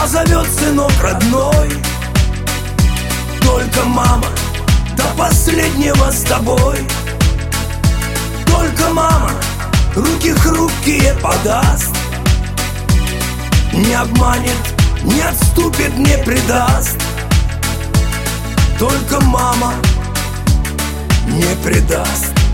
позовет сынок родной. Только мама до последнего с тобой. Только мама руки хрупкие подаст, не обманет, не отступит, не предаст. Только мама не предаст.